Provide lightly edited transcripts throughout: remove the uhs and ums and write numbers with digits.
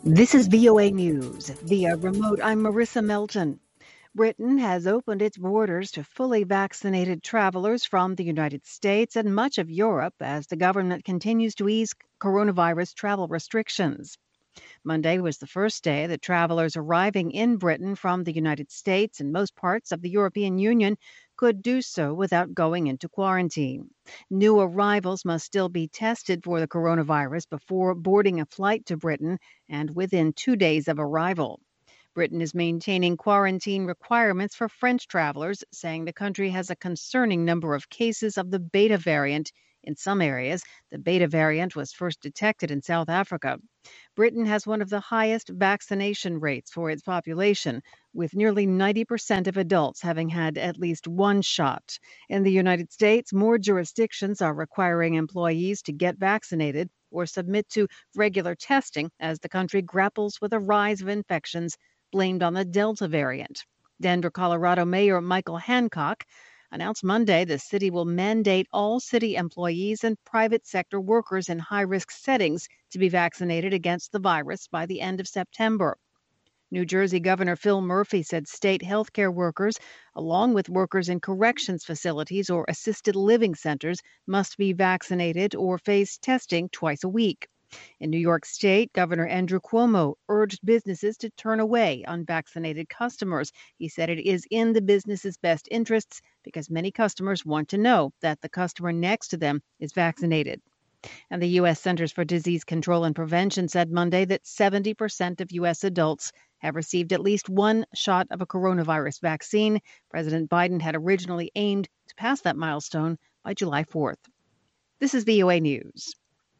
This is VOA News. Via remote, I'm Marissa Melton. Britain has opened its borders to fully vaccinated travelers from the United States and much of Europe as the government continues to ease coronavirus travel restrictions. Monday was the first day that travelers arriving in Britain from the United States and most parts of the European Union could do so without going into quarantine. New arrivals must still be tested for the coronavirus before boarding a flight to Britain and within 2 days of arrival. Britain is maintaining quarantine requirements for French travelers, saying the country has a concerning number of cases of the Beta variant in some areas. The Beta variant was first detected in South Africa. Britain has one of the highest vaccination rates for its population, with nearly 90% of adults having had at least one shot. In the United States, more jurisdictions are requiring employees to get vaccinated or submit to regular testing as the country grapples with a rise of infections blamed on the Delta variant. Denver, Colorado Mayor Michael Hancock announced Monday the city will mandate all city employees and private sector workers in high-risk settings to be vaccinated against the virus by the end of September. New Jersey Governor Phil Murphy said state healthcare workers, along with workers in corrections facilities or assisted living centers, must be vaccinated or face testing twice a week. In New York State, Governor Andrew Cuomo urged businesses to turn away unvaccinated customers. He said it is in the business's best interests because many customers want to know that the customer next to them is vaccinated. And the U.S. Centers for Disease Control and Prevention said Monday that 70% of U.S. adults have received at least one shot of a coronavirus vaccine. President Biden had originally aimed to pass that milestone by July 4th. This is VOA News.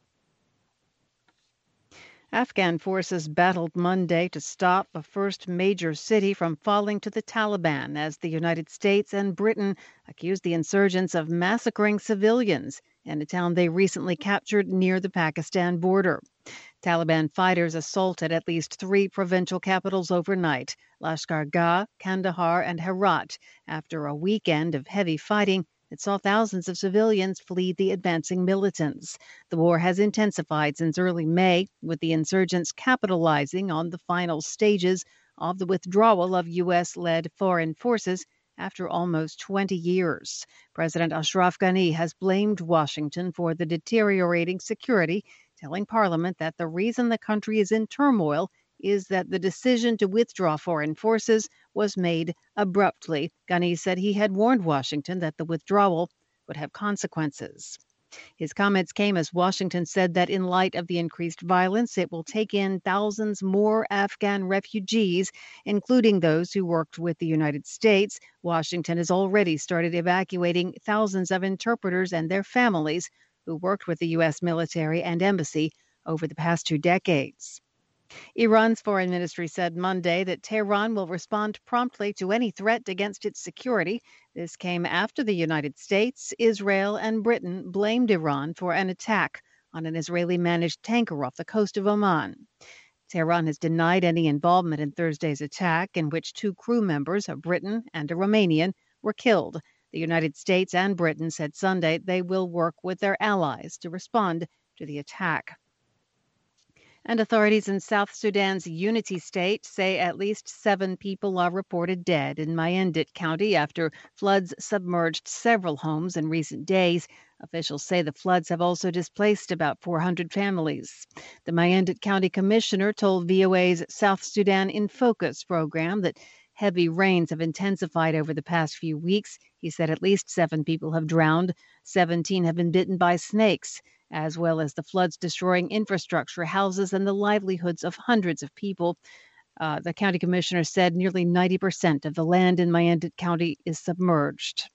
Afghan forces battled Monday to stop the first major city from falling to the Taliban as the United States and Britain accused the insurgents of massacring civilians in a town they recently captured near the Pakistan border. Taliban fighters assaulted at least 3 provincial capitals overnight, Lashkar Gah, Kandahar, and Herat, after a weekend of heavy fighting that saw thousands of civilians flee the advancing militants. The war has intensified since early May, with the insurgents capitalizing on the final stages of the withdrawal of U.S.-led foreign forces after almost 20 years. President Ashraf Ghani has blamed Washington for the deteriorating security, telling Parliament that the reason the country is in turmoil is that the decision to withdraw foreign forces was made abruptly. Ghani said he had warned Washington that the withdrawal would have consequences. His comments came as Washington said that in light of the increased violence, it will take in thousands more Afghan refugees, including those who worked with the United States. Washington has already started evacuating thousands of interpreters and their families who worked with the U.S. military and embassy over the past 2 decades. Iran's foreign ministry said Monday that Tehran will respond promptly to any threat against its security. This came after the United States, Israel, and Britain blamed Iran for an attack on an Israeli-managed tanker off the coast of Oman. Tehran has denied any involvement in Thursday's attack, in which 2 crew members, a Briton and a Romanian, were killed. The United States and Britain said Sunday they will work with their allies to respond to the attack. And authorities in South Sudan's Unity State say at least 7 people are reported dead in Mayendit County after floods submerged several homes in recent days. Officials say the floods have also displaced about 400 families. The Mayendit County Commissioner told VOA's South Sudan in Focus program that heavy rains have intensified over the past few weeks. He said at least 7 people have drowned, 17 have been bitten by snakes, as well as the floods destroying infrastructure, houses, and the livelihoods of hundreds of people. The county commissioner said nearly 90% of the land in Mayendit County is submerged.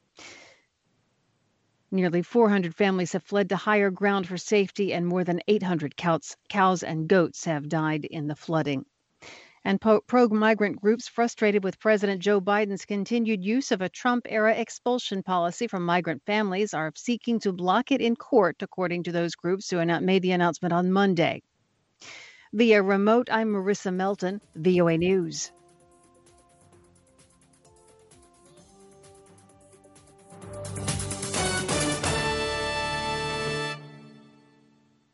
Nearly 400 families have fled to higher ground for safety, and more than 800 cows and goats have died in the flooding. And pro-migrant groups frustrated with President Joe Biden's continued use of a Trump-era expulsion policy from migrant families are seeking to block it in court, according to those groups who made the announcement on Monday. Via remote, I'm Marissa Melton, VOA News.